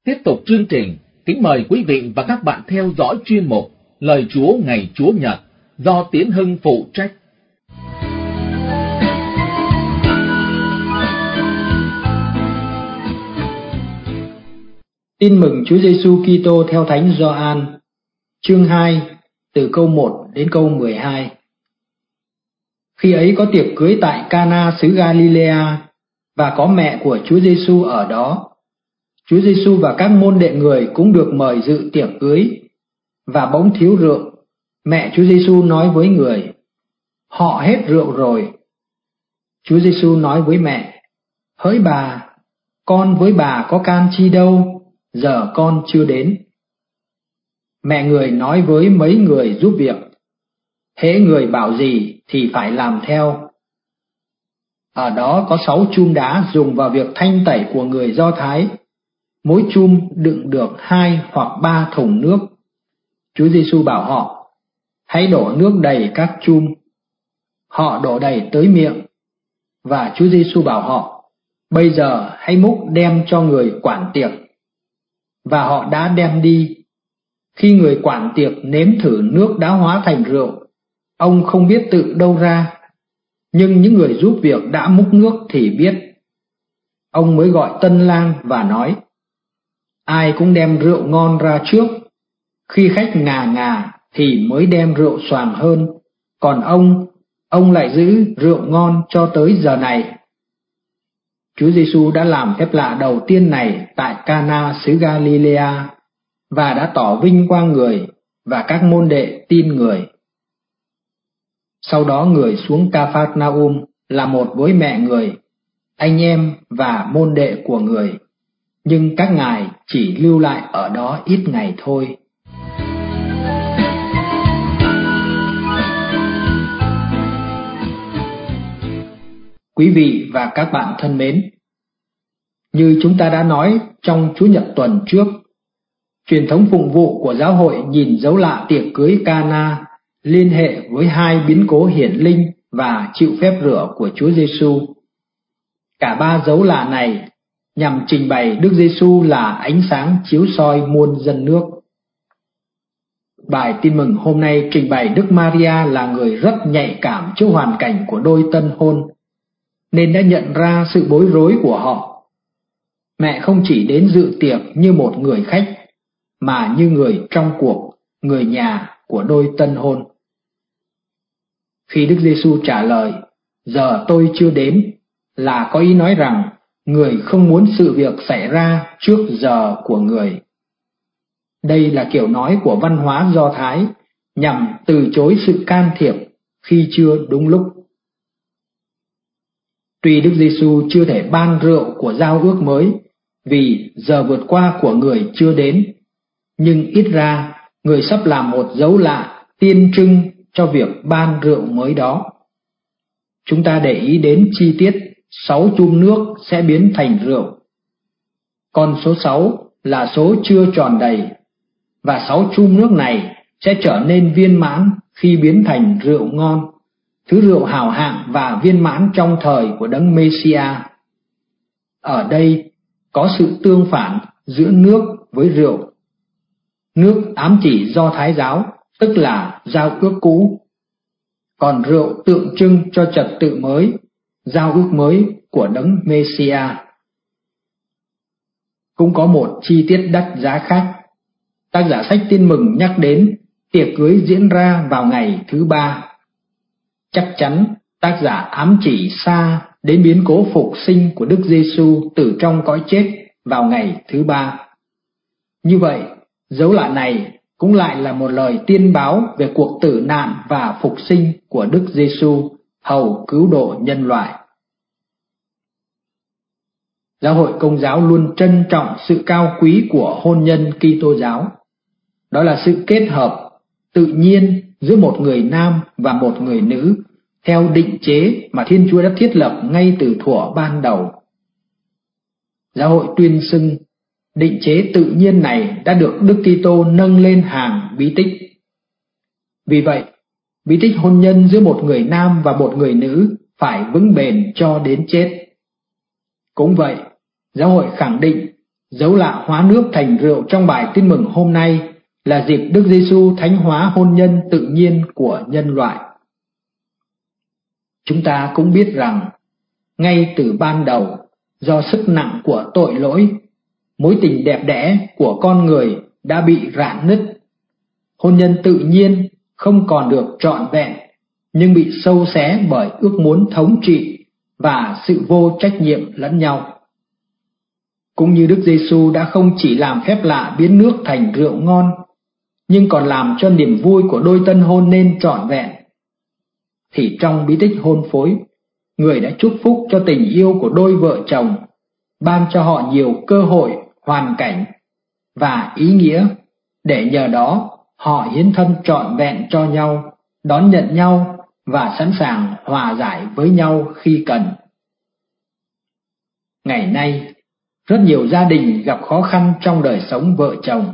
Tiếp tục chương trình, kính mời quý vị và các bạn theo dõi chuyên mục Lời Chúa Ngày Chúa Nhật do Tiến Hưng phụ trách. Tin mừng Chúa Giêsu Kitô theo Thánh Gioan, chương 2, từ câu 1 đến câu 12. Khi ấy có tiệc cưới tại Cana xứ Galilea, và có mẹ của Chúa Giêsu ở đó. Chúa Giêsu và các môn đệ Người cũng được mời dự tiệc cưới, và bỗng thiếu rượu. Mẹ Chúa Giêsu nói với người: "Họ hết rượu rồi." Chúa Giêsu nói với mẹ: "Hỡi bà, con với bà có can chi đâu, giờ con chưa đến." Mẹ người nói với mấy người giúp việc: "Hễ người bảo gì thì phải làm theo." Ở đó có 6 chum đá dùng vào việc thanh tẩy của người Do Thái, mỗi chum đựng được 2 hoặc 3 thùng nước. Chúa Giêsu bảo họ: "Hãy đổ nước đầy các chum." Họ đổ đầy tới miệng, và Chúa Giêsu bảo họ: "Bây giờ hãy múc đem cho người quản tiệc." Và họ đã đem đi. Khi người quản tiệc nếm thử nước đã hóa thành rượu, ông không biết tự đâu ra, nhưng những người giúp việc đã múc nước thì biết. Ông mới gọi tân lang và nói: "Ai cũng đem rượu ngon ra trước, khi khách ngà ngà thì mới đem rượu xoàng hơn, còn ông lại giữ rượu ngon cho tới giờ này." Chúa Giêsu đã làm phép lạ đầu tiên này tại Cana xứ Galilea, và đã tỏ vinh quang người, và các môn đệ tin người. Sau đó người xuống Ca-phác-na-um là một với mẹ người, anh em và môn đệ của người, nhưng các ngài chỉ lưu lại ở đó ít ngày thôi. Quý vị và các bạn thân mến, như chúng ta đã nói trong Chủ nhật tuần trước, truyền thống phụng vụ của giáo hội nhìn dấu lạ tiệc cưới Cana liên hệ với 2 biến cố hiển linh và chịu phép rửa của Chúa Giêsu. Cả 3 dấu lạ này nhằm trình bày Đức Giêsu là ánh sáng chiếu soi muôn dân nước. Bài tin mừng hôm nay trình bày Đức Maria là người rất nhạy cảm trước hoàn cảnh của đôi tân hôn, nên đã nhận ra sự bối rối của họ. Mẹ không chỉ đến dự tiệc như một người khách, mà như người trong cuộc, người nhà của đôi tân hôn. Khi Đức Giêsu trả lời: "Giờ tôi chưa đến", là có ý nói rằng người không muốn sự việc xảy ra trước giờ của người. Đây là kiểu nói của văn hóa Do Thái, nhằm từ chối sự can thiệp khi chưa đúng lúc. Tuy Đức Giêsu chưa thể ban rượu của giao ước mới, vì giờ vượt qua của người chưa đến, nhưng ít ra người sắp làm một dấu lạ tiên trưng cho việc ban rượu mới đó. Chúng ta để ý đến chi tiết 6 chum nước sẽ biến thành rượu. Con số 6 là số chưa tròn đầy, và 6 chum nước này sẽ trở nên viên mãn khi biến thành rượu ngon, thứ rượu hào hạng và viên mãn trong thời của Đấng Mêsia. Ở đây có sự tương phản giữa nước với rượu. Nước ám chỉ Do Thái giáo, tức là giao ước cũ, còn rượu tượng trưng cho trật tự mới, giao ước mới của Đấng Mêsia. Cũng có một chi tiết đắt giá khác. Tác giả sách Tin mừng nhắc đến tiệc cưới diễn ra vào ngày thứ 3. Chắc chắn tác giả ám chỉ xa đến biến cố phục sinh của Đức Giêsu từ trong cõi chết vào ngày thứ 3. Như vậy, dấu lạ này cũng lại là một lời tiên báo về cuộc tử nạn và phục sinh của Đức Giêsu hầu cứu độ nhân loại. Giáo hội Công giáo luôn trân trọng sự cao quý của hôn nhân Kitô giáo. Đó là sự kết hợp tự nhiên giữa một người nam và một người nữ theo định chế mà Thiên Chúa đã thiết lập ngay từ thuở ban đầu. Giáo hội tuyên xưng định chế tự nhiên này đã được Đức Kitô nâng lên hàng bí tích. Vì vậy, bí tích hôn nhân giữa một người nam và một người nữ phải vững bền cho đến chết. Cũng vậy, giáo hội khẳng định Dấu lạ hóa nước thành rượu trong bài tin mừng hôm nay là dịp Đức Giêsu thánh hóa hôn nhân tự nhiên của nhân loại. Chúng ta cũng biết rằng, ngay từ ban đầu, do sức nặng của tội lỗi, mối tình đẹp đẽ của con người đã bị rạn nứt. Hôn nhân tự nhiên không còn được trọn vẹn, nhưng bị xâu xé bởi ước muốn thống trị và sự vô trách nhiệm lẫn nhau. Cũng như Đức Giêsu đã không chỉ làm phép lạ biến nước thành rượu ngon, nhưng còn làm cho niềm vui của đôi tân hôn nên trọn vẹn, thì trong bí tích hôn phối, người đã chúc phúc cho tình yêu của đôi vợ chồng, ban cho họ nhiều cơ hội, hoàn cảnh và ý nghĩa để nhờ đó họ hiến thân trọn vẹn cho nhau, đón nhận nhau và sẵn sàng hòa giải với nhau khi cần. Ngày nay, rất nhiều gia đình gặp khó khăn trong đời sống vợ chồng.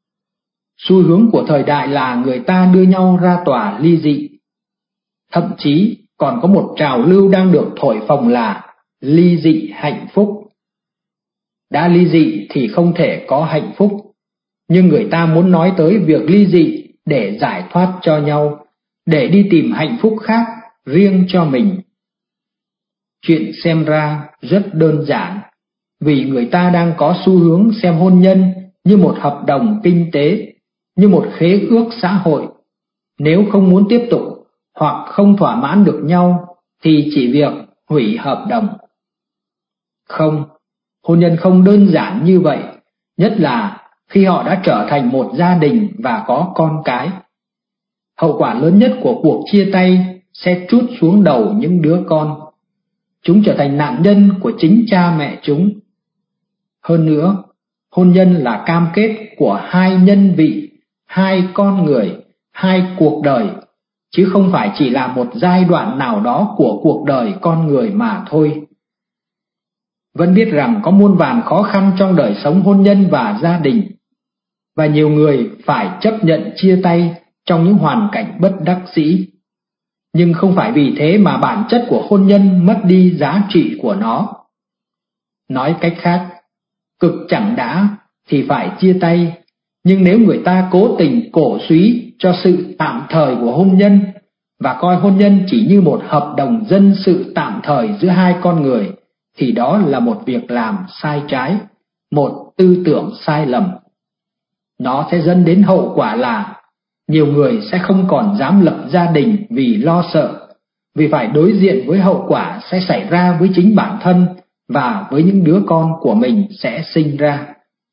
Xu hướng của thời đại là người ta đưa nhau ra tòa ly dị. Thậm chí còn có một trào lưu đang được thổi phồng là ly dị hạnh phúc. Đã ly dị thì không thể có hạnh phúc, nhưng người ta muốn nói tới việc ly dị để giải thoát cho nhau, để đi tìm hạnh phúc khác riêng cho mình. Chuyện xem ra rất đơn giản, vì người ta đang có xu hướng xem hôn nhân như một hợp đồng kinh tế, như một khế ước xã hội. Nếu không muốn tiếp tục hoặc không thỏa mãn được nhau thì chỉ việc hủy hợp đồng. Không, hôn nhân không đơn giản như vậy, nhất là khi họ đã trở thành một gia đình và có con cái. Hậu quả lớn nhất của cuộc chia tay sẽ trút xuống đầu những đứa con. Chúng trở thành nạn nhân của chính cha mẹ chúng. Hơn nữa, hôn nhân là cam kết của hai nhân vị, hai con người, hai cuộc đời, chứ không phải chỉ là một giai đoạn nào đó của cuộc đời con người mà thôi. Vẫn biết rằng có muôn vàn khó khăn trong đời sống hôn nhân và gia đình, và nhiều người phải chấp nhận chia tay trong những hoàn cảnh bất đắc dĩ. Nhưng không phải vì thế mà bản chất của hôn nhân mất đi giá trị của nó. Nói cách khác, cực chẳng đã thì phải chia tay, nhưng nếu người ta cố tình cổ súy cho sự tạm thời của hôn nhân và coi hôn nhân chỉ như một hợp đồng dân sự tạm thời giữa hai con người, thì đó là một việc làm sai trái, một tư tưởng sai lầm. Nó sẽ dẫn đến hậu quả là nhiều người sẽ không còn dám lập gia đình vì lo sợ, vì phải đối diện với hậu quả sẽ xảy ra với chính bản thân và với những đứa con của mình sẽ sinh ra.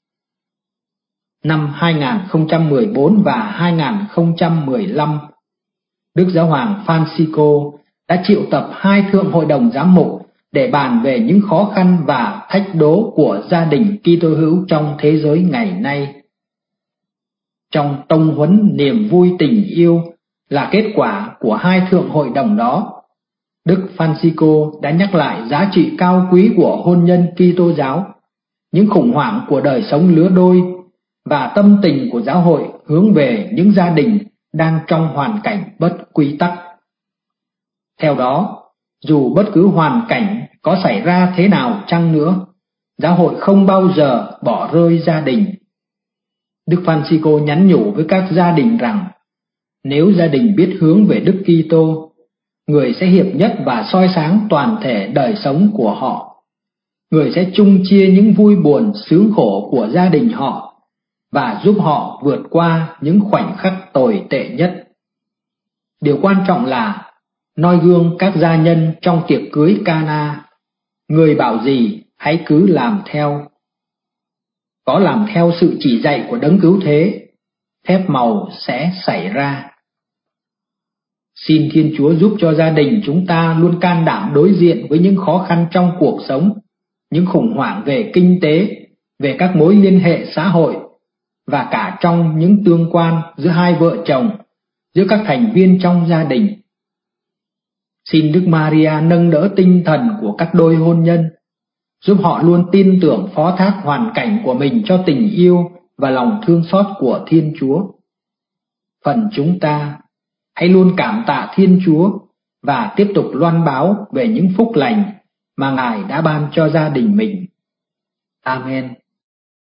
Năm 2014 và 2015, Đức Giáo hoàng Francisco đã triệu tập hai thượng hội đồng giám mục để bàn về những khó khăn và thách đố của gia đình Kitô hữu trong thế giới ngày nay. Trong tông huấn niềm vui tình yêu là kết quả của hai thượng hội đồng đó, Đức Francisco đã nhắc lại giá trị cao quý của hôn nhân Kitô giáo, những khủng hoảng của đời sống lứa đôi và tâm tình của giáo hội hướng về những gia đình đang trong hoàn cảnh bất quy tắc. Theo đó, dù bất cứ hoàn cảnh có xảy ra thế nào chăng nữa, giáo hội không bao giờ bỏ rơi gia đình. Đức Francisco nhắn nhủ với các gia đình rằng, nếu gia đình biết hướng về Đức Kitô, người sẽ hiệp nhất và soi sáng toàn thể đời sống của họ. Người sẽ chung chia những vui buồn sướng khổ của gia đình họ và giúp họ vượt qua những khoảnh khắc tồi tệ nhất. Điều quan trọng là noi gương các gia nhân trong tiệc cưới Cana, người bảo gì hãy cứ làm theo. Có làm theo sự chỉ dạy của Đấng Cứu Thế, phép màu sẽ xảy ra. Xin Thiên Chúa giúp cho gia đình chúng ta luôn can đảm đối diện với những khó khăn trong cuộc sống, những khủng hoảng về kinh tế, về các mối liên hệ xã hội, và cả trong những tương quan giữa hai vợ chồng, giữa các thành viên trong gia đình. Xin Đức Maria nâng đỡ tinh thần của các đôi hôn nhân, giúp họ luôn tin tưởng phó thác hoàn cảnh của mình cho tình yêu và lòng thương xót của Thiên Chúa. Phần chúng ta, hãy luôn cảm tạ Thiên Chúa và tiếp tục loan báo về những phúc lành mà Ngài đã ban cho gia đình mình. Amen.